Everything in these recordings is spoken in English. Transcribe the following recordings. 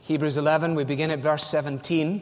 Hebrews 11, we begin at verse 17.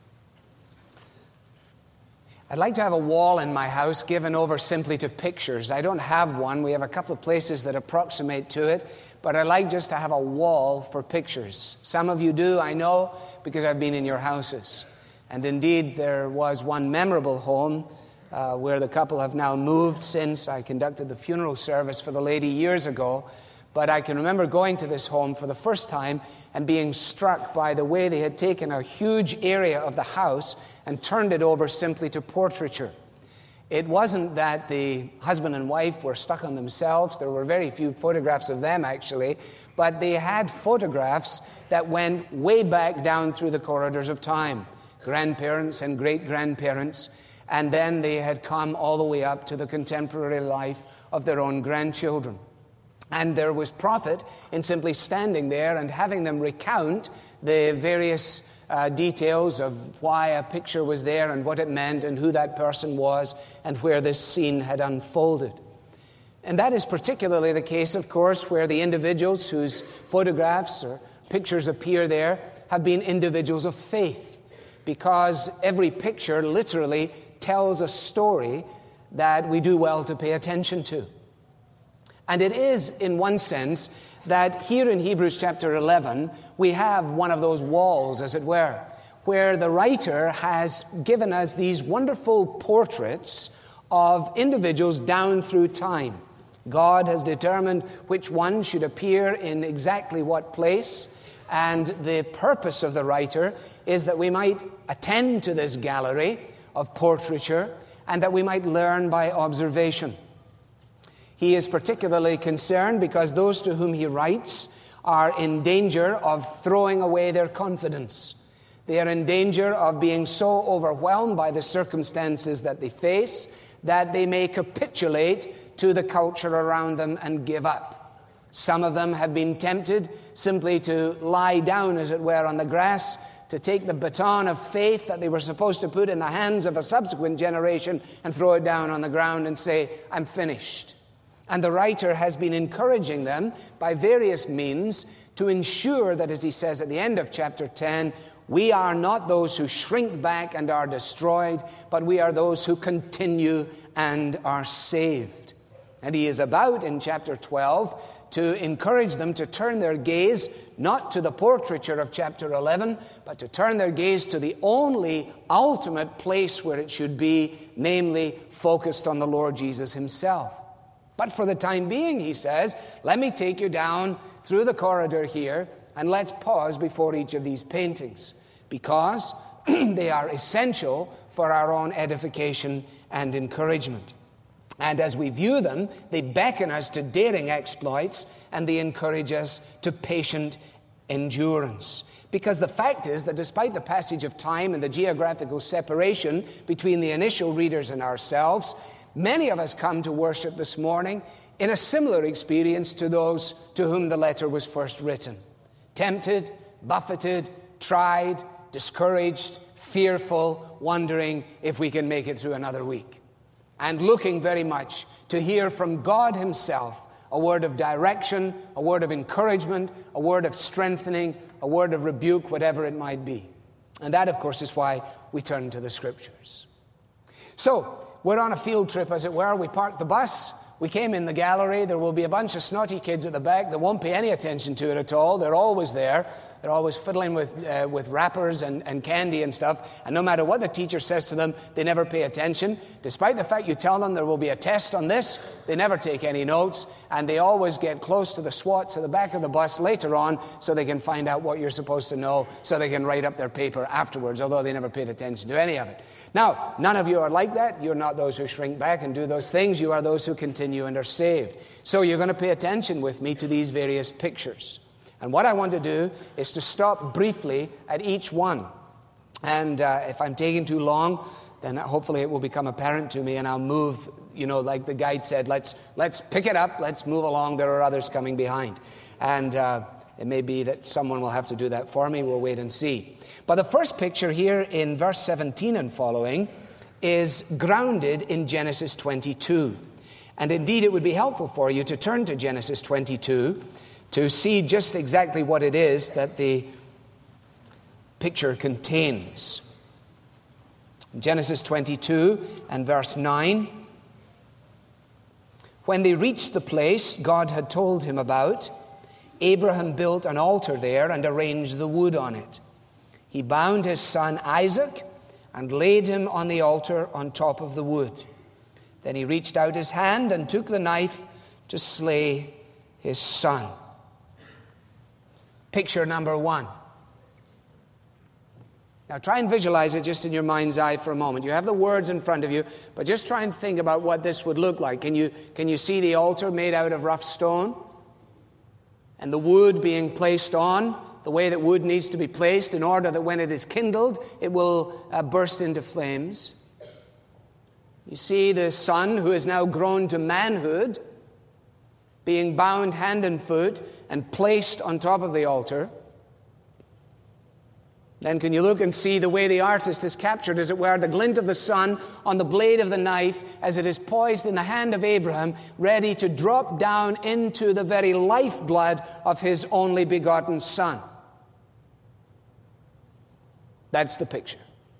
I'd like to have a wall in my house given over simply to pictures. I don't have one. We have a couple of places that approximate to it, but I'd like just to have a wall for pictures. Some of you do, I know, because I've been in your houses. And indeed, there was one memorable home where the couple have now moved since I conducted the funeral service for the lady years ago. But I can remember going to this home for the first time and being struck by the way they had taken a huge area of the house and turned it over simply to portraiture. It wasn't that the husband and wife were stuck on themselves. There were very few photographs of them, actually. But they had photographs that went way back down through the corridors of time. Grandparents and great-grandparents. And then they had come all the way up to the contemporary life of their own grandchildren. And there was profit in simply standing there and having them recount the various details of why a picture was there and what it meant and who that person was and where this scene had unfolded. And that is particularly the case, of course, where the individuals whose photographs or pictures appear there have been individuals of faith, because every picture literally tells a story that we do well to pay attention to. And it is, in one sense, that here in Hebrews chapter 11, we have one of those walls, as it were, where the writer has given us these wonderful portraits of individuals down through time. God has determined which one should appear in exactly what place, and the purpose of the writer is that we might attend to this gallery of portraiture and that we might learn by observation. He is particularly concerned because those to whom he writes are in danger of throwing away their confidence. They are in danger of being so overwhelmed by the circumstances that they face that they may capitulate to the culture around them and give up. Some of them have been tempted simply to lie down, as it were, on the grass, to take the baton of faith that they were supposed to put in the hands of a subsequent generation and throw it down on the ground and say, "I'm finished." And the writer has been encouraging them by various means to ensure that, as he says at the end of chapter 10, we are not those who shrink back and are destroyed, but we are those who continue and are saved. And he is about, in chapter 12, to encourage them to turn their gaze not to the portraiture of chapter 11, but to turn their gaze to the only ultimate place where it should be, namely focused on the Lord Jesus himself. But for the time being, he says, let me take you down through the corridor here and let's pause before each of these paintings, because they are essential for our own edification and encouragement. And as we view them, they beckon us to daring exploits and they encourage us to patient endurance. Because the fact is that despite the passage of time and the geographical separation between the initial readers and ourselves, many of us come to worship this morning in a similar experience to those to whom the letter was first written. Tempted, buffeted, tried, discouraged, fearful, wondering if we can make it through another week. And looking very much to hear from God himself a word of direction, a word of encouragement, a word of strengthening, a word of rebuke, whatever it might be. And that, of course, is why we turn to the Scriptures. So, we're on a field trip, as it were. We parked the bus. We came in the gallery. There will be a bunch of snotty kids at the back that won't pay any attention to it at all. They're always there. They're always fiddling with wrappers and candy and stuff. And no matter what the teacher says to them, they never pay attention. Despite the fact you tell them there will be a test on this, they never take any notes. And they always get close to the SWATs at the back of the bus later on so they can find out what you're supposed to know so they can write up their paper afterwards, although they never paid attention to any of it. Now, none of you are like that. You're not those who shrink back and do those things. You are those who continue and are saved. So you're going to pay attention with me to these various pictures. And what I want to do is to stop briefly at each one. And if I'm taking too long, then hopefully it will become apparent to me and I'll move, like the guide said, let's pick it up, let's move along. There are others coming behind. And it may be that someone will have to do that for me. We'll wait and see. But the first picture here in verse 17 and following is grounded in Genesis 22. And indeed, it would be helpful for you to turn to Genesis 22 to see just exactly what it is that the picture contains. In Genesis 22 and verse 9, when they reached the place God had told him about, Abraham built an altar there and arranged the wood on it. He bound his son Isaac and laid him on the altar on top of the wood. Then he reached out his hand and took the knife to slay his son. Picture number one. Now try and visualize it just in your mind's eye for a moment. You have the words in front of you, but just try and think about what this would look like. Can you see the altar made out of rough stone? And the wood being placed on the way that wood needs to be placed in order that when it is kindled, it will burst into flames. You see the son who is now grown to manhood being bound hand and foot and placed on top of the altar. Then can you look and see the way the artist has captured, as it were, the glint of the sun on the blade of the knife as it is poised in the hand of Abraham, ready to drop down into the very lifeblood of his only begotten son. That's the picture.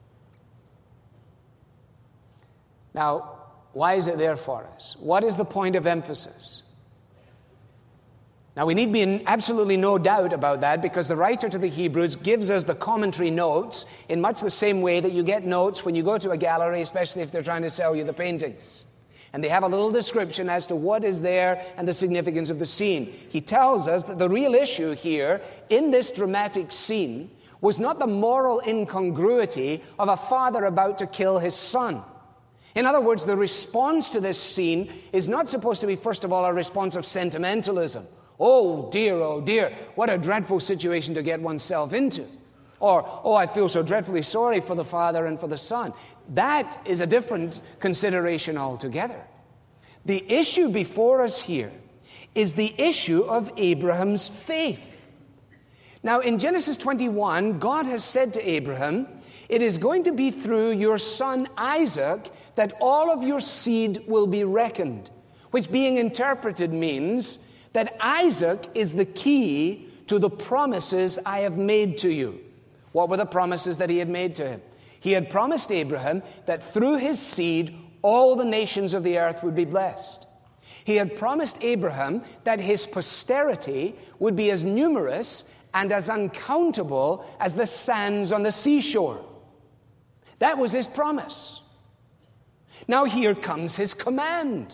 Now, why is it there for us? What is the point of emphasis? Now, we need be in absolutely no doubt about that, because the writer to the Hebrews gives us the commentary notes in much the same way that you get notes when you go to a gallery, especially if they're trying to sell you the paintings. And they have a little description as to what is there and the significance of the scene. He tells us that the real issue here in this dramatic scene was not the moral incongruity of a father about to kill his son. In other words, the response to this scene is not supposed to be, first of all, a response of sentimentalism. Oh dear, what a dreadful situation to get oneself into. Or, oh, I feel so dreadfully sorry for the father and for the son. That is a different consideration altogether. The issue before us here is the issue of Abraham's faith. Now, in Genesis 21, God has said to Abraham, it is going to be through your son Isaac that all of your seed will be reckoned, which being interpreted means that Isaac is the key to the promises I have made to you. What were the promises that he had made to him? He had promised Abraham that through his seed, all the nations of the earth would be blessed. He had promised Abraham that his posterity would be as numerous and as uncountable as the sands on the seashore. That was his promise. Now here comes his command.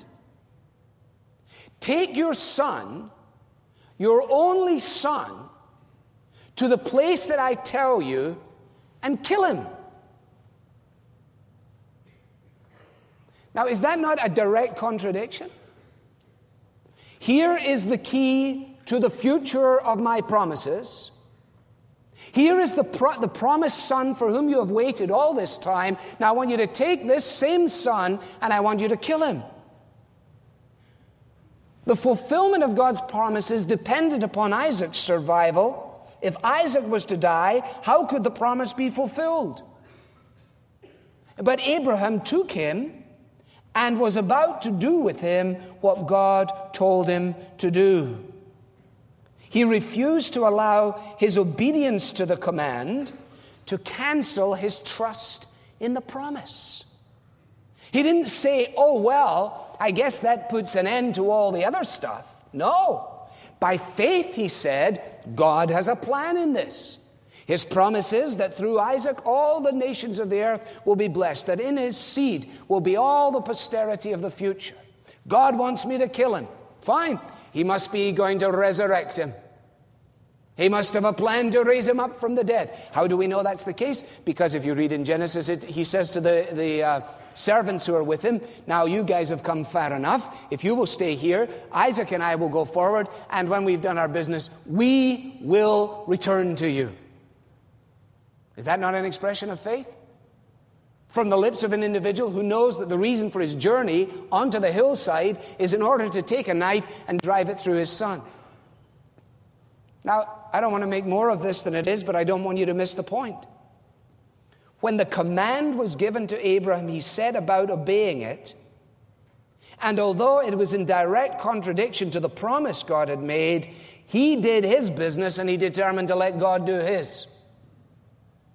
Take your son, your only son, to the place that I tell you and kill him. Now, is that not a direct contradiction? Here is the key to the future of my promises. Here is the promised son for whom you have waited all this time. Now I want you to take this same son and I want you to kill him. The fulfillment of God's promises depended upon Isaac's survival. If Isaac was to die, how could the promise be fulfilled? But Abraham took him and was about to do with him what God told him to do. He refused to allow his obedience to the command to cancel his trust in the promise. He didn't say, oh, well, I guess that puts an end to all the other stuff. No. By faith, he said, God has a plan in this. His promise is that through Isaac, all the nations of the earth will be blessed, that in his seed will be all the posterity of the future. God wants me to kill him. Fine. He must be going to resurrect him. He must have a plan to raise him up from the dead. How do we know that's the case? Because if you read in Genesis, he says to the servants who are with him, now you guys have come far enough. If you will stay here, Isaac and I will go forward, and when we've done our business, we will return to you. Is that not an expression of faith? From the lips of an individual who knows that the reason for his journey onto the hillside is in order to take a knife and drive it through his son. Now, I don't want to make more of this than it is, but I don't want you to miss the point. When the command was given to Abraham, he set about obeying it. And although it was in direct contradiction to the promise God had made, he did his business and he determined to let God do his.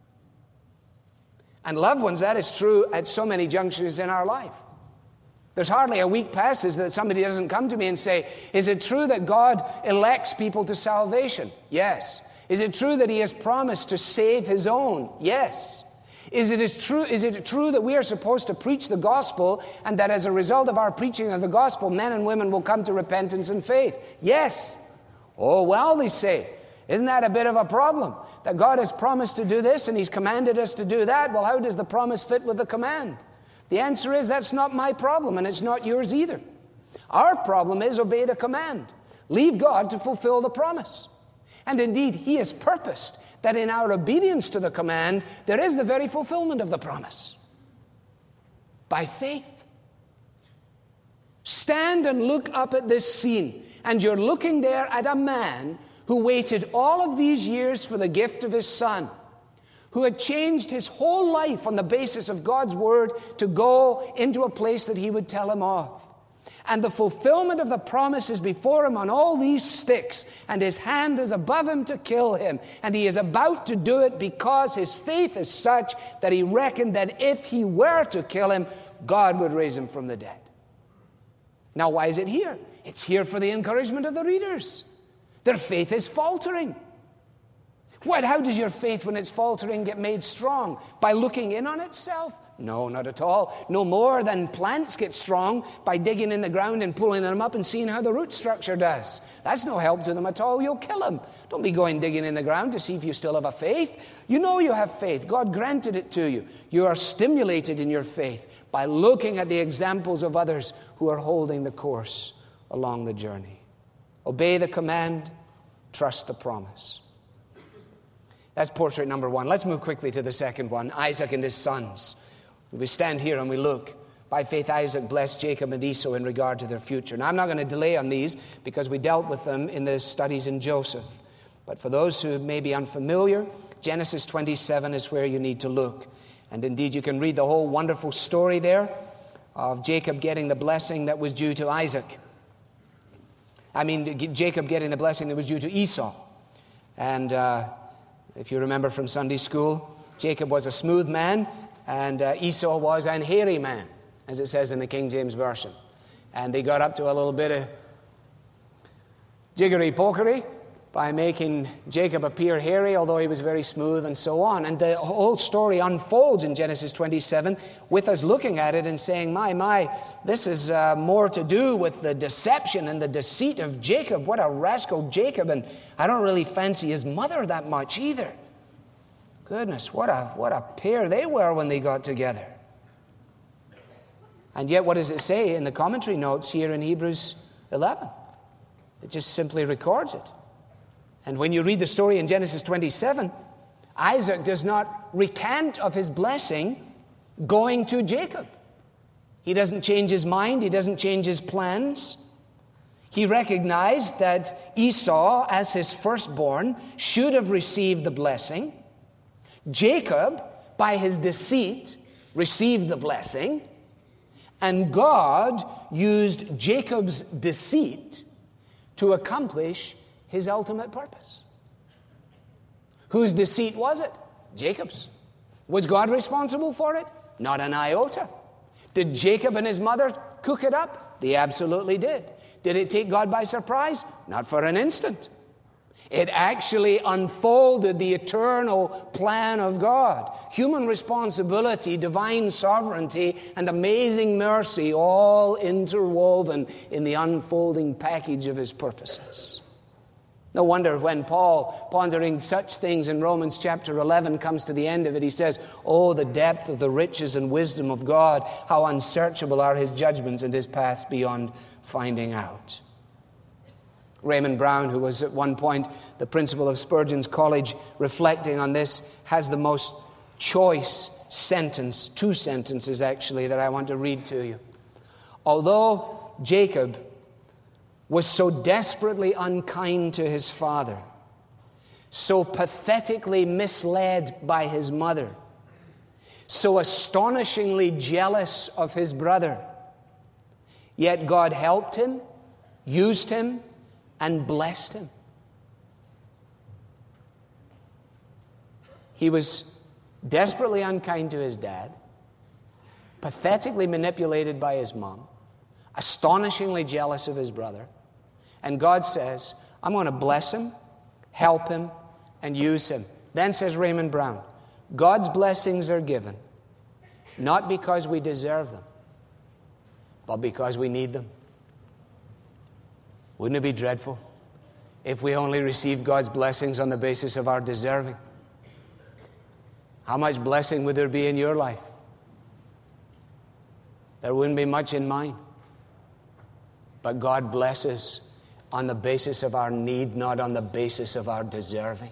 And loved ones, that is true at so many junctures in our life. There's hardly a week passes that somebody doesn't come to me and say, is it true that God elects people to salvation? Yes. Is it true that He has promised to save His own? Yes. Is it true that we are supposed to preach the gospel and that as a result of our preaching of the gospel, men and women will come to repentance and faith? Yes. Oh, well, they say, isn't that a bit of a problem? That God has promised to do this and He's commanded us to do that. Well, how does the promise fit with the command? The answer is that's not my problem and it's not yours either. Our problem is obey the command. Leave God to fulfill the promise. And indeed, He has purposed that in our obedience to the command, there is the very fulfillment of the promise. By faith. Stand and look up at this scene, and you're looking there at a man who waited all of these years for the gift of his son, who had changed his whole life on the basis of God's word to go into a place that He would tell him of. And the fulfillment of the promise is before him on all these sticks, and his hand is above him to kill him. And he is about to do it because his faith is such that he reckoned that if he were to kill him, God would raise him from the dead. Now, why is it here? It's here for the encouragement of the readers. Their faith is faltering. What? How does your faith, when it's faltering, get made strong? By looking in on itself? No, not at all. No more than plants get strong by digging in the ground and pulling them up and seeing how the root structure does. That's no help to them at all. You'll kill them. Don't be going digging in the ground to see if you still have a faith. You know you have faith. God granted it to you. You are stimulated in your faith by looking at the examples of others who are holding the course along the journey. Obey the command, trust the promise. That's portrait number one. Let's move quickly to the second one, Isaac and his sons. We stand here and we look. By faith, Isaac blessed Jacob and Esau in regard to their future. Now, I'm not going to delay on these because we dealt with them in the studies in Joseph. But for those who may be unfamiliar, Genesis 27 is where you need to look. And indeed, you can read the whole wonderful story there of Jacob getting the blessing that was due to Isaac. Jacob getting the blessing that was due to Esau. And if you remember from Sunday school, Jacob was a smooth man, and Esau was an hairy man, as it says in the King James Version. And they got up to a little bit of jiggery-pokery by making Jacob appear hairy, although he was very smooth, and so on. And the whole story unfolds in Genesis 27 with us looking at it and saying, my, this is more to do with the deception and the deceit of Jacob. What a rascal Jacob, and I don't really fancy his mother that much either. Goodness, what a pair they were when they got together. And yet, what does it say in the commentary notes here in Hebrews 11? It just simply records it. And when you read the story in Genesis 27, Isaac does not recant of his blessing going to Jacob. He doesn't change his mind. He doesn't change his plans. He recognized that Esau, as his firstborn, should have received the blessing. Jacob, by his deceit, received the blessing. And God used Jacob's deceit to accomplish His ultimate purpose. Whose deceit was it? Jacob's. Was God responsible for it? Not an iota. Did Jacob and his mother cook it up? They absolutely did. Did it take God by surprise? Not for an instant. It actually unfolded the eternal plan of God. Human responsibility, divine sovereignty, and amazing mercy all interwoven in the unfolding package of His purposes. No wonder when Paul, pondering such things in Romans chapter 11, comes to the end of it, he says, "Oh, the depth of the riches and wisdom of God, how unsearchable are His judgments and His paths beyond finding out." Raymond Brown, who was at one point the principal of Spurgeon's College, reflecting on this, has the most choice sentence, two sentences actually, that I want to read to you. Although Jacob was so desperately unkind to his father, so pathetically misled by his mother, so astonishingly jealous of his brother, yet God helped him, used him, and blessed him. He was desperately unkind to his dad, pathetically manipulated by his mom, astonishingly jealous of his brother. And God says, I'm going to bless him, help him, and use him. Then says Raymond Brown, God's blessings are given, not because we deserve them, but because we need them. Wouldn't it be dreadful if we only received God's blessings on the basis of our deserving? How much blessing would there be in your life? There wouldn't be much in mine. But God blesses on the basis of our need, not on the basis of our deserving.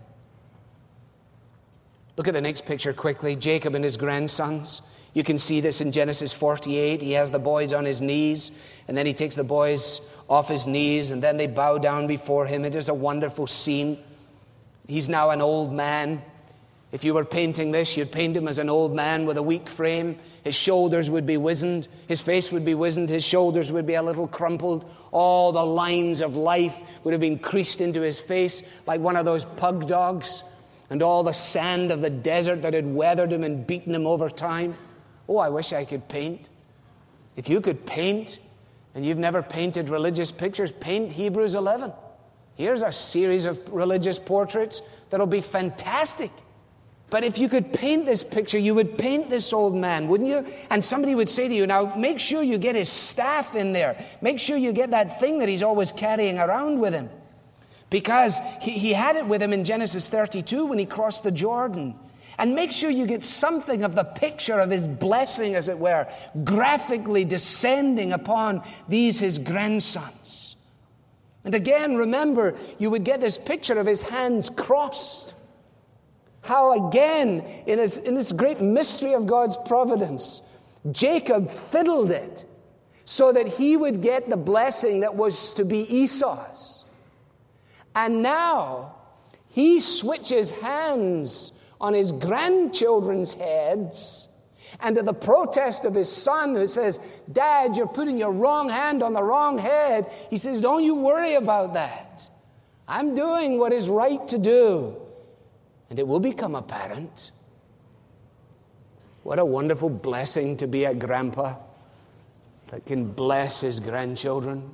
Look at the next picture quickly. Jacob and his grandsons. You can see this in Genesis 48. He has the boys on his knees, and then he takes the boys off his knees, and then they bow down before him. It is a wonderful scene. He's now an old man. If you were painting this, you'd paint him as an old man with a weak frame. His shoulders would be wizened. His face would be wizened. His shoulders would be a little crumpled. All the lines of life would have been creased into his face like one of those pug dogs. And all the sand of the desert that had weathered him and beaten him over time. Oh, I wish I could paint. If you could paint, and you've never painted religious pictures, paint Hebrews 11. Here's a series of religious portraits that'll be fantastic. But if you could paint this picture, you would paint this old man, wouldn't you? And somebody would say to you, now make sure you get his staff in there. Make sure you get that thing that he's always carrying around with him. Because he had it with him in Genesis 32 when he crossed the Jordan. And make sure you get something of the picture of his blessing, as it were, graphically descending upon these his grandsons. And again, remember, you would get this picture of his hands crossed. How again, in this great mystery of God's providence, Jacob fiddled it so that he would get the blessing that was to be Esau's. And now he switches hands on his grandchildren's heads, and to the protest of his son who says, Dad, you're putting your wrong hand on the wrong head, he says, don't you worry about that. I'm doing what is right to do. And it will become apparent. What a wonderful blessing to be a grandpa that can bless his grandchildren.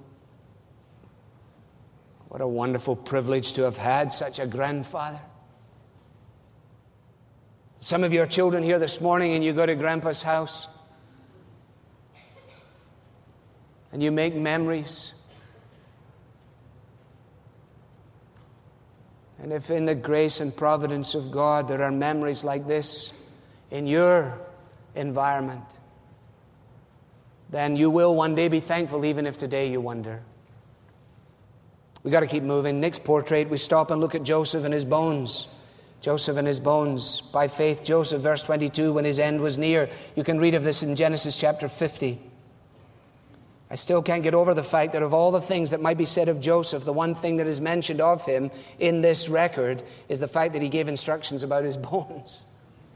What a wonderful privilege to have had such a grandfather. Some of your children here this morning, and you go to Grandpa's house, and you make memories. And if in the grace and providence of God there are memories like this in your environment, then you will one day be thankful, even if today you wonder. We've got to keep moving. Next portrait, we stop and look at Joseph and his bones. Joseph and his bones. By faith, Joseph, verse 22, when his end was near. You can read of this in Genesis chapter 50. I still can't get over the fact that of all the things that might be said of Joseph, the one thing that is mentioned of him in this record is the fact that he gave instructions about his bones.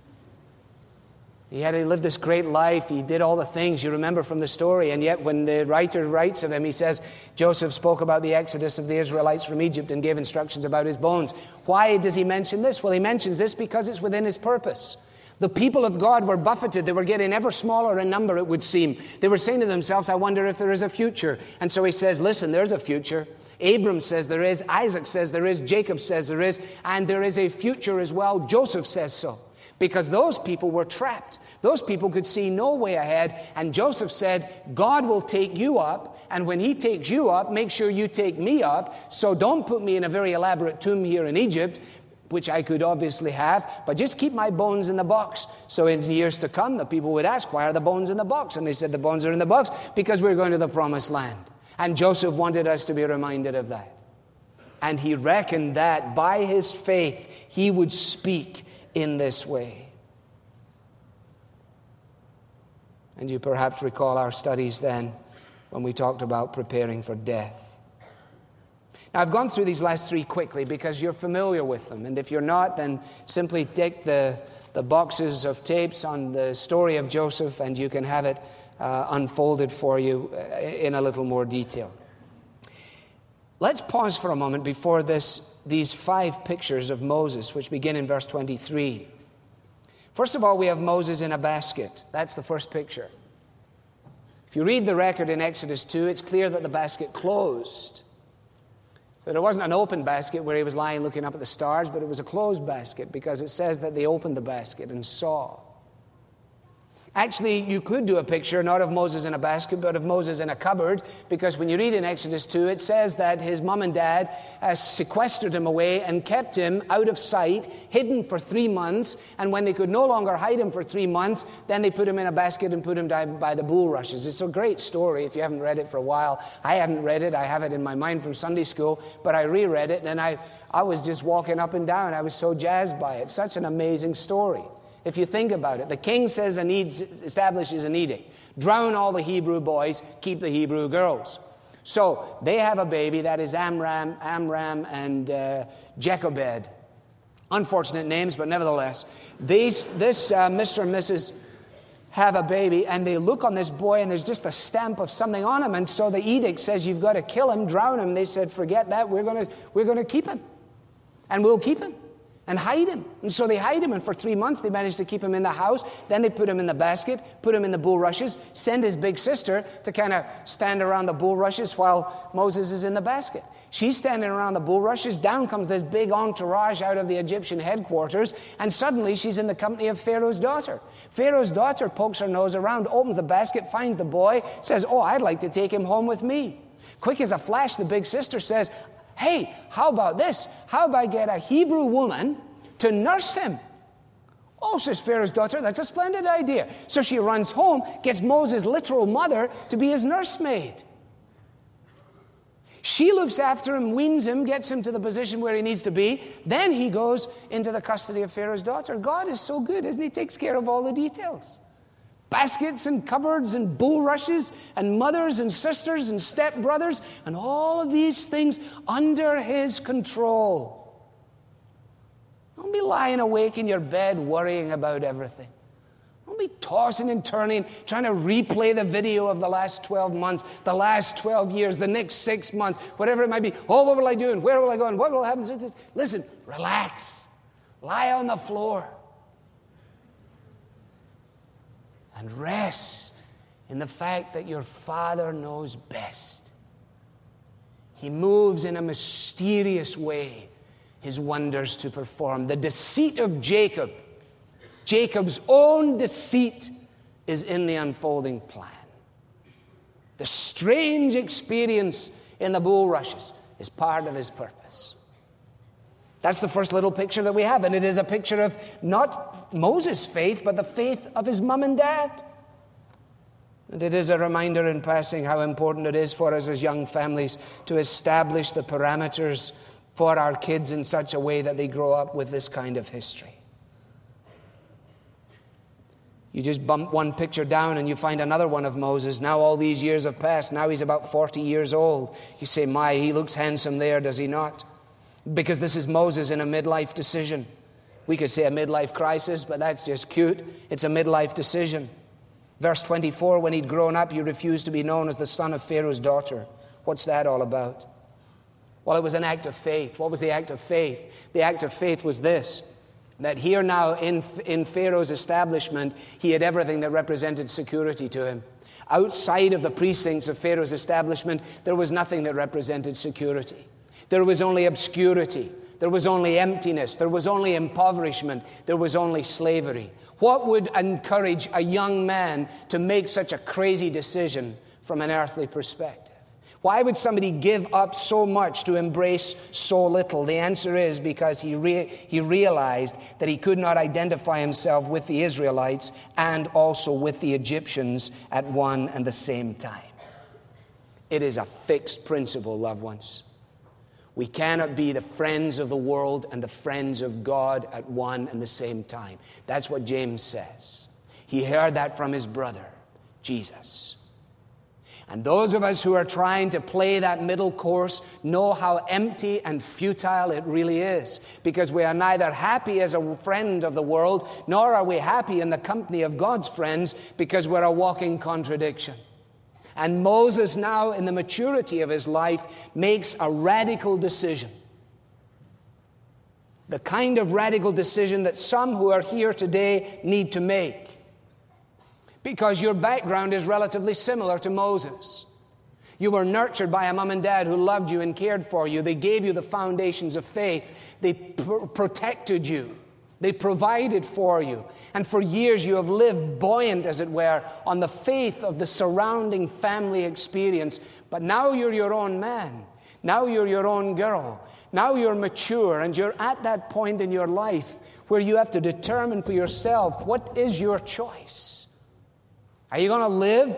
He lived this great life. He did all the things you remember from the story. And yet when the writer writes of him, he says, Joseph spoke about the exodus of the Israelites from Egypt and gave instructions about his bones. Why does he mention this? Well, he mentions this because it's within his purpose. The people of God were buffeted. They were getting ever smaller in number, it would seem. They were saying to themselves, I wonder if there is a future. And so he says, listen, there's a future. Abram says there is. Isaac says there is. Jacob says there is. And there is a future as well. Joseph says so. Because those people were trapped. Those people could see no way ahead. And Joseph said, God will take you up. And when he takes you up, make sure you take me up. So don't put me in a very elaborate tomb here in Egypt, which I could obviously have, but just keep my bones in the box. So in years to come, the people would ask, why are the bones in the box? And they said, the bones are in the box because we're going to the promised land. And Joseph wanted us to be reminded of that. And he reckoned that by his faith, he would speak in this way. And you perhaps recall our studies then when we talked about preparing for death. Now, I've gone through these last three quickly because you're familiar with them. And if you're not, then simply take the boxes of tapes on the story of Joseph and you can have it unfolded for you in a little more detail. Let's pause for a moment before these 5 pictures of Moses, which begin in verse 23. First of all, we have Moses in a basket. That's the first picture. If you read the record in Exodus 2, it's clear that the basket closed. So there wasn't an open basket where he was lying looking up at the stars, but it was a closed basket because it says that they opened the basket and saw. Actually, you could do a picture not of Moses in a basket, but of Moses in a cupboard, because when you read in Exodus 2, it says that his mom and dad sequestered him away and kept him out of sight, hidden for 3 months, and when they could no longer hide him for 3 months, then they put him in a basket and put him down by the bulrushes. It's a great story if you haven't read it for a while. I hadn't read it. I have it in my mind from Sunday school, but I reread it, and I was just walking up and down. I was so jazzed by it. Such an amazing story. If you think about it, the king says establishes an edict. Drown all the Hebrew boys, keep the Hebrew girls. So they have a baby, that is Amram and Jochebed. Unfortunate names, but nevertheless. Mr. and Mrs. have a baby, and they look on this boy, and there's just a stamp of something on him, and so the edict says, you've got to kill him, drown him. They said, forget that, we're going to keep him, and we'll keep him. And hide him. And so they hide him, and for 3 months they managed to keep him in the house. Then they put him in the basket, put him in the bulrushes, send his big sister to kind of stand around the bulrushes while Moses is in the basket. She's standing around the bulrushes. Down comes this big entourage out of the Egyptian headquarters, and suddenly she's in the company of Pharaoh's daughter. Pharaoh's daughter pokes her nose around, opens the basket, finds the boy, says, oh, I'd like to take him home with me. Quick as a flash, the big sister says, hey, how about this? How about I get a Hebrew woman to nurse him? Oh, says Pharaoh's daughter, that's a splendid idea. So she runs home, gets Moses' literal mother to be his nursemaid. She looks after him, weans him, gets him to the position where he needs to be. Then he goes into the custody of Pharaoh's daughter. God is so good, isn't he? He takes care of all the details. Baskets and cupboards and bulrushes and mothers and sisters and stepbrothers and all of these things under his control. Don't be lying awake in your bed worrying about everything. Don't be tossing and turning, trying to replay the video of the last 12 months, the last 12 years, the next 6 months, whatever it might be. Oh, what will I do? And where will I go? And what will happen? Listen, relax. Lie on the floor. And rest in the fact that your Father knows best. He moves in a mysterious way his wonders to perform. The deceit of Jacob, Jacob's own deceit, is in the unfolding plan. The strange experience in the bulrushes is part of his purpose. That's the first little picture that we have, and it is a picture of not Moses' faith, but the faith of his mom and dad. And it is a reminder in passing how important it is for us as young families to establish the parameters for our kids in such a way that they grow up with this kind of history. You just bump one picture down and you find another one of Moses. Now all these years have passed. Now he's about 40 years old. You say, my, he looks handsome there, does he not? Because this is Moses in a midlife decision. We could say a midlife crisis, but that's just cute. It's a midlife decision. Verse 24, when he'd grown up, he refused to be known as the son of Pharaoh's daughter. What's that all about? Well, it was an act of faith. What was the act of faith? The act of faith was this, that here now in Pharaoh's establishment, he had everything that represented security to him. Outside of the precincts of Pharaoh's establishment, there was nothing that represented security. There was only obscurity. There was only emptiness. There was only impoverishment. There was only slavery. What would encourage a young man to make such a crazy decision from an earthly perspective? Why would somebody give up so much to embrace so little? The answer is because he realized that he could not identify himself with the Israelites and also with the Egyptians at one and the same time. It is a fixed principle, loved ones. We cannot be the friends of the world and the friends of God at one and the same time. That's what James says. He heard that from his brother, Jesus. And those of us who are trying to play that middle course know how empty and futile it really is, because we are neither happy as a friend of the world, nor are we happy in the company of God's friends, because we're a walking contradiction. And Moses now, in the maturity of his life, makes a radical decision. The kind of radical decision that some who are here today need to make. Because your background is relatively similar to Moses. You were nurtured by a mom and dad who loved you and cared for you. They gave you the foundations of faith. They protected you. They provided for you. And for years you have lived buoyant, as it were, on the faith of the surrounding family experience. But now you're your own man. Now you're your own girl. Now you're mature, and you're at that point in your life where you have to determine for yourself, what is your choice? Are you going to live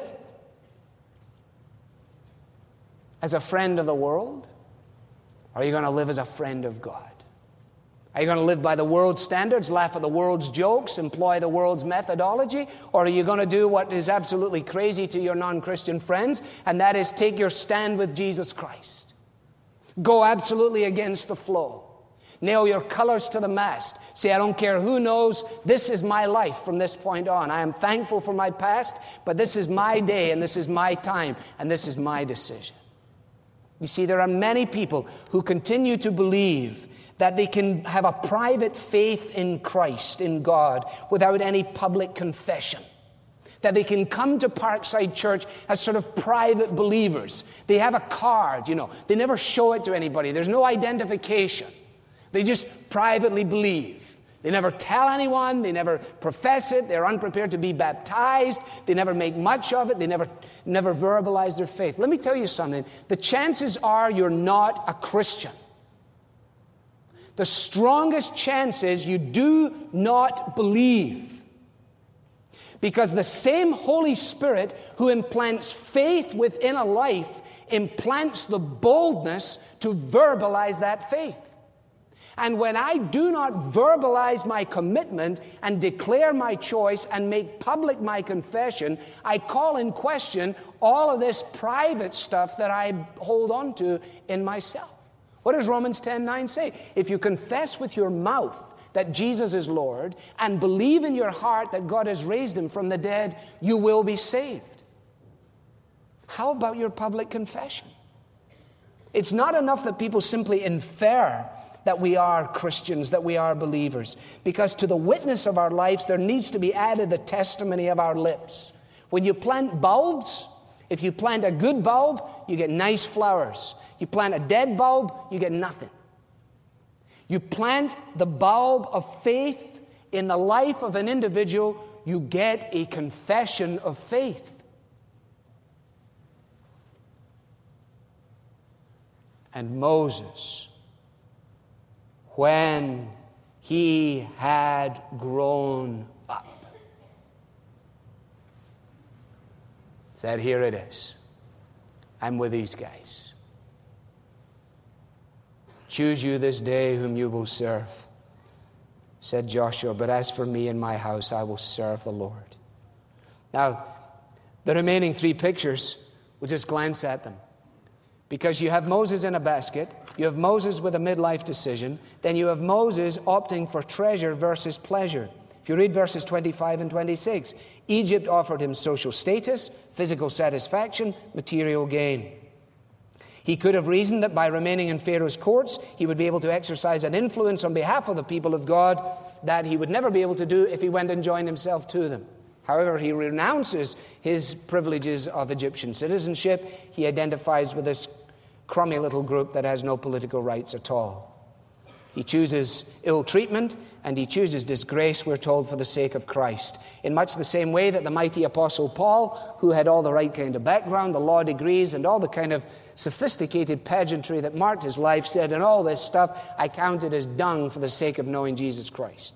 as a friend of the world? Or are you going to live as a friend of God? Are you going to live by the world's standards, laugh at the world's jokes, employ the world's methodology? Or are you going to do what is absolutely crazy to your non-Christian friends, and that is take your stand with Jesus Christ? Go absolutely against the flow. Nail your colors to the mast. Say, I don't care who knows, this is my life from this point on. I am thankful for my past, but this is my day, and this is my time, and this is my decision. You see, there are many people who continue to believe that they can have a private faith in Christ, in God, without any public confession. That they can come to Parkside Church as sort of private believers. They have a card, They never show it to anybody. There's no identification. They just privately believe. They never tell anyone. They never profess it. They're unprepared to be baptized. They never make much of it. They never verbalize their faith. Let me tell you something. The chances are you're not a Christian. The strongest chance is you do not believe. Because the same Holy Spirit who implants faith within a life implants the boldness to verbalize that faith. And when I do not verbalize my commitment and declare my choice and make public my confession, I call in question all of this private stuff that I hold on to in myself. What does Romans 10:9 say? If you confess with your mouth that Jesus is Lord, and believe in your heart that God has raised him from the dead, you will be saved. How about your public confession? It's not enough that people simply infer that we are Christians, that we are believers, because to the witness of our lives, there needs to be added the testimony of our lips. When you plant bulbs, if you plant a good bulb, you get nice flowers. You plant a dead bulb, you get nothing. You plant the bulb of faith in the life of an individual, you get a confession of faith. And Moses, when he had grown up, said, here it is. I'm with these guys. Choose you this day whom you will serve, said Joshua, but as for me and my house, I will serve the Lord. Now, the remaining three pictures, we'll just glance at them. Because you have Moses in a basket, you have Moses with a midlife decision, then you have Moses opting for treasure versus pleasure. If you read verses 25 and 26, Egypt offered him social status, physical satisfaction, material gain. He could have reasoned that by remaining in Pharaoh's courts, he would be able to exercise an influence on behalf of the people of God that he would never be able to do if he went and joined himself to them. However, he renounces his privileges of Egyptian citizenship. He identifies with this crummy little group that has no political rights at all. He chooses ill treatment and he chooses disgrace, we're told, for the sake of Christ. In much the same way that the mighty Apostle Paul, who had all the right kind of background, the law degrees, and all the kind of sophisticated pageantry that marked his life, said, and all this stuff I counted as dung for the sake of knowing Jesus Christ.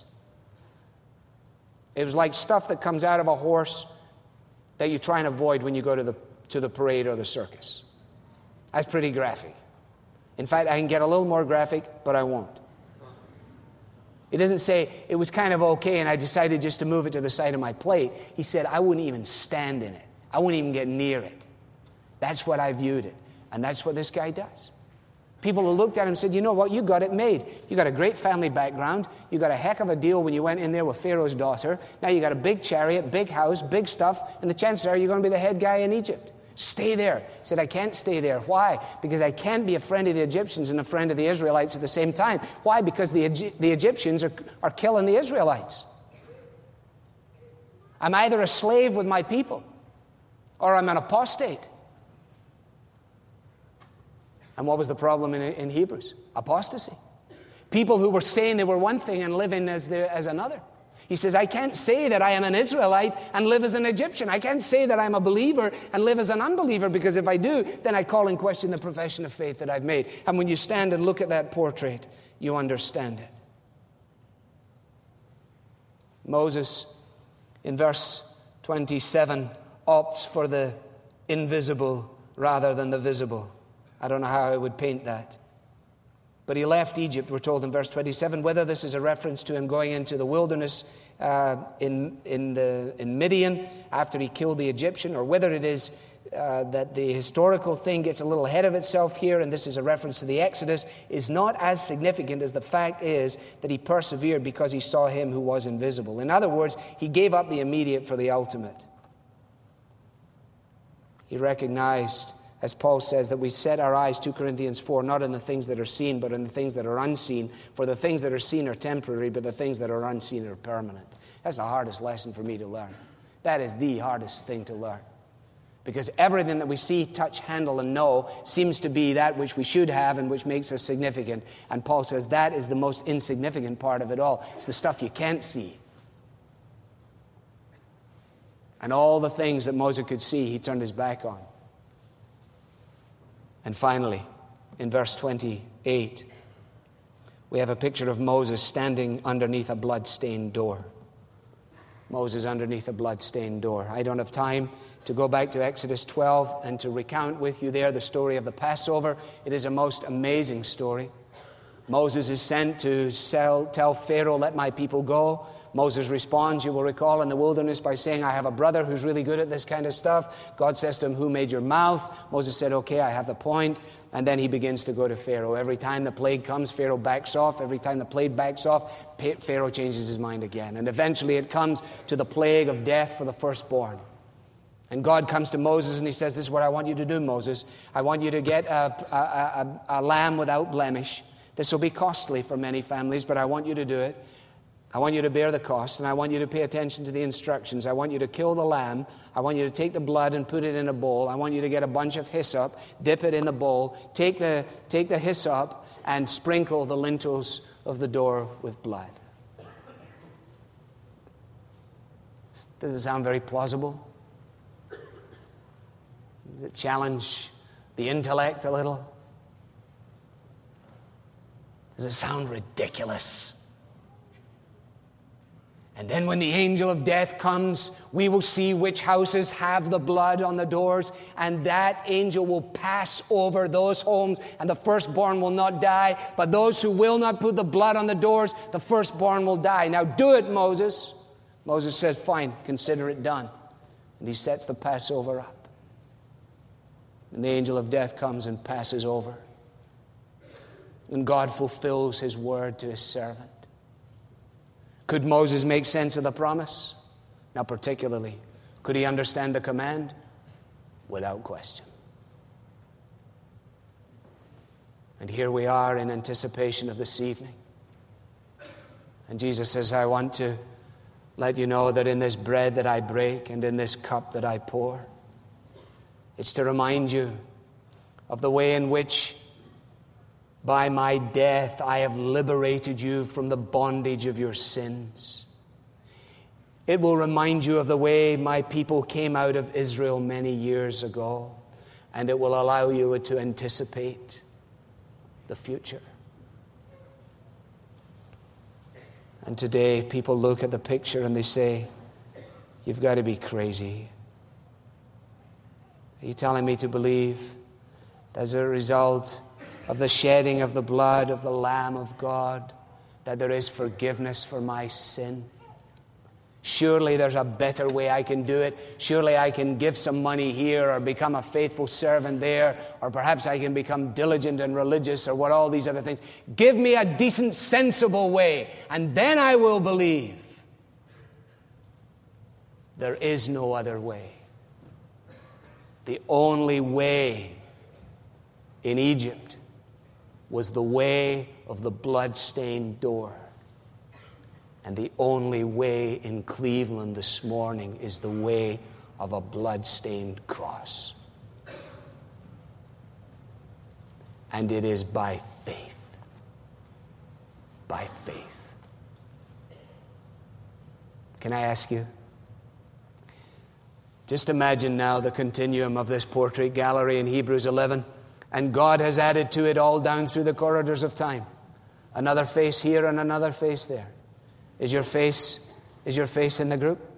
It was like stuff that comes out of a horse that you try and avoid when you go to the parade or the circus. That's pretty graphic. In fact, I can get a little more graphic, but I won't. It doesn't say it was kind of okay and I decided just to move it to the side of my plate. He said I wouldn't even stand in it. I wouldn't even get near it. That's what I viewed it. And that's what this guy does. People who looked at him and said, you know what, you got it made. You got a great family background. You got a heck of a deal when you went in there with Pharaoh's daughter. Now you got a big chariot, big house, big stuff, and the chances are you're going to be the head guy in Egypt. Stay there. He said, I can't stay there. Why? Because I can't be a friend of the Egyptians and a friend of the Israelites at the same time. Why? Because the Egyptians are killing the Israelites. I'm either a slave with my people or I'm an apostate. And what was the problem in Hebrews? Apostasy. People who were saying they were one thing and living as another. He says, I can't say that I am an Israelite and live as an Egyptian. I can't say that I'm a believer and live as an unbeliever, because if I do, then I call in question the profession of faith that I've made. And when you stand and look at that portrait, you understand it. Moses, in verse 27, opts for the invisible rather than the visible. I don't know how I would paint that. But he left Egypt, we're told in verse 27. Whether this is a reference to him going into the wilderness in Midian after he killed the Egyptian, or whether it is that the historical thing gets a little ahead of itself here, and this is a reference to the Exodus, is not as significant as the fact is that he persevered because he saw him who was invisible. In other words, he gave up the immediate for the ultimate. He recognized, as Paul says, that we set our eyes, 2 Corinthians 4, not on the things that are seen, but on the things that are unseen. For the things that are seen are temporary, but the things that are unseen are permanent. That's the hardest lesson for me to learn. That is the hardest thing to learn. Because everything that we see, touch, handle, and know seems to be that which we should have and which makes us significant. And Paul says that is the most insignificant part of it all. It's the stuff you can't see. And all the things that Moses could see, he turned his back on. And finally, in verse 28, we have a picture of Moses standing underneath a blood-stained door. Moses underneath a blood-stained door. I don't have time to go back to Exodus 12 and to recount with you there the story of the Passover. It is a most amazing story. Moses is sent to tell Pharaoh, let my people go. Moses responds, you will recall, in the wilderness by saying, I have a brother who's really good at this kind of stuff. God says to him, who made your mouth? Moses said, okay, I have the point. And then he begins to go to Pharaoh. Every time the plague comes, Pharaoh backs off. Every time the plague backs off, Pharaoh changes his mind again. And eventually it comes to the plague of death for the firstborn. And God comes to Moses and he says, this is what I want you to do, Moses. I want you to get a lamb without blemish. This will be costly for many families, but I want you to do it. I want you to bear the cost, and I want you to pay attention to the instructions. I want you to kill the lamb. I want you to take the blood and put it in a bowl. I want you to get a bunch of hyssop, dip it in the bowl, take the hyssop, and sprinkle the lintels of the door with blood. Does it sound very plausible? Does it challenge the intellect a little? Does it sound ridiculous? And then when the angel of death comes, we will see which houses have the blood on the doors, and that angel will pass over those homes, and the firstborn will not die. But those who will not put the blood on the doors, the firstborn will die. Now do it, Moses. Moses says, fine, consider it done. And he sets the Passover up. And the angel of death comes and passes over. And God fulfills his word to his servant. Could Moses make sense of the promise? Not particularly. Could he understand the command? Without question. And here we are in anticipation of this evening. And Jesus says, I want to let you know that in this bread that I break and in this cup that I pour, it's to remind you of the way in which by my death, I have liberated you from the bondage of your sins. It will remind you of the way my people came out of Israel many years ago, and it will allow you to anticipate the future. And today, people look at the picture and they say, you've got to be crazy. Are you telling me to believe that as a result of the shedding of the blood of the Lamb of God, that there is forgiveness for my sin? Surely there's a better way I can do it. Surely I can give some money here or become a faithful servant there, or perhaps I can become diligent and religious or what all these other things. Give me a decent, sensible way, and then I will believe. There is no other way. The only way in Egypt was the way of the blood-stained door. And the only way in Cleveland this morning is the way of a blood-stained cross. And it is by faith. By faith. Can I ask you? Just imagine now the continuum of this portrait gallery in Hebrews 11, and God has added to it all down through the corridors of time. Another face here and another face there. Is your face in the group?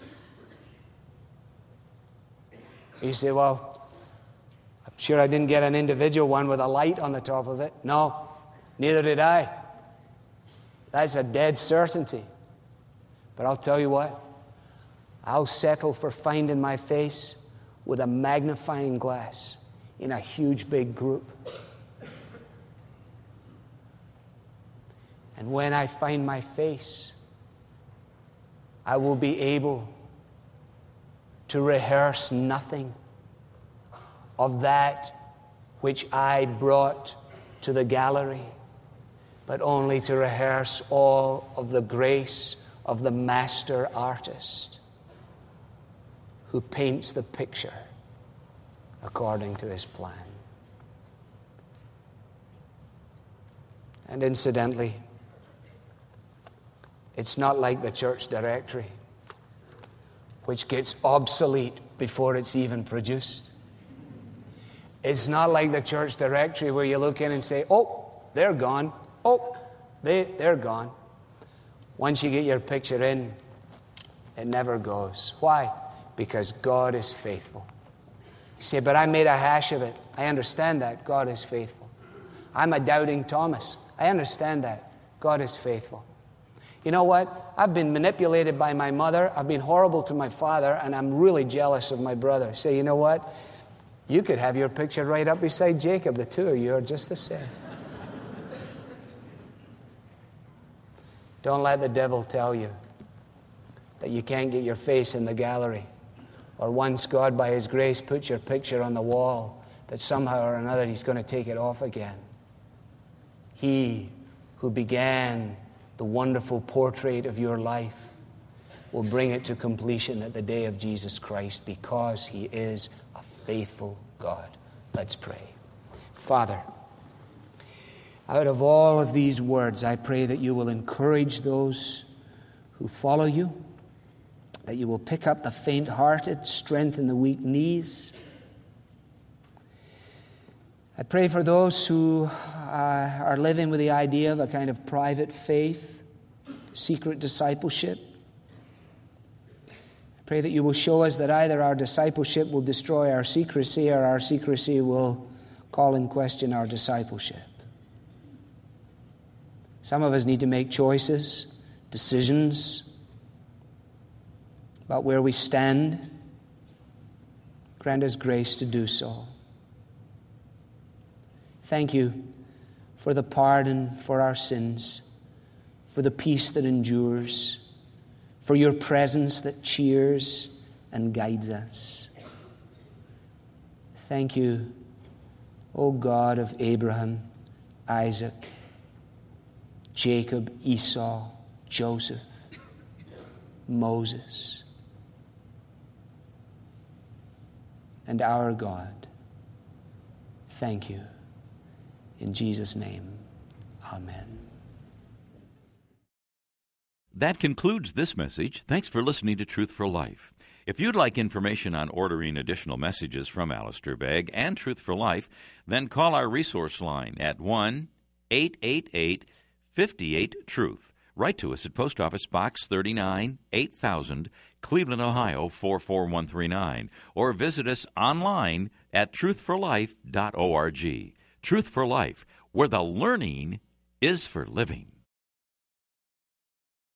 You say, well, I'm sure I didn't get an individual one with a light on the top of it. No, neither did I. That's a dead certainty. But I'll tell you what, I'll settle for finding my face with a magnifying glass in a huge big group. And when I find my face, I will be able to rehearse nothing of that which I brought to the gallery, but only to rehearse all of the grace of the master artist who paints the picture according to his plan. And incidentally, it's not like the church directory, which gets obsolete before it's even produced. It's not like the church directory where you look in and say, oh, they're gone. Oh, they're gone. Once you get your picture in, it never goes. Why? Because God is faithful. You say, but I made a hash of it. I understand that. God is faithful. I'm a doubting Thomas. I understand that. God is faithful. You know what? I've been manipulated by my mother. I've been horrible to my father, and I'm really jealous of my brother. Say, you know what? You could have your picture right up beside Jacob. The two of you are just the same. Don't let the devil tell you that you can't get your face in the gallery, or once God, by His grace, put your picture on the wall, that somehow or another He's going to take it off again. He who began the wonderful portrait of your life will bring it to completion at the day of Jesus Christ, because He is a faithful God. Let's pray. Father, out of all of these words, I pray that you will encourage those who follow you, that you will pick up the faint-hearted, strengthen the weak knees. I pray for those who are living with the idea of a kind of private faith, secret discipleship. I pray that you will show us that either our discipleship will destroy our secrecy, or our secrecy will call in question our discipleship. Some of us need to make choices, decisions about where we stand. Grant us grace to do so. Thank you for the pardon for our sins, for the peace that endures, for your presence that cheers and guides us. Thank you, O God of Abraham, Isaac, Jacob, Esau, Joseph, Moses, and our God. Thank you. In Jesus' name, amen. That concludes this message. Thanks for listening to Truth for Life. If you'd like information on ordering additional messages from Alistair Begg and Truth for Life, then call our resource line at 1-888-58-TRUTH. Write to us at Post Office Box 39, 8000, Cleveland, Ohio 44139, or visit us online at truthforlife.org. Truth for Life, where the learning is for living.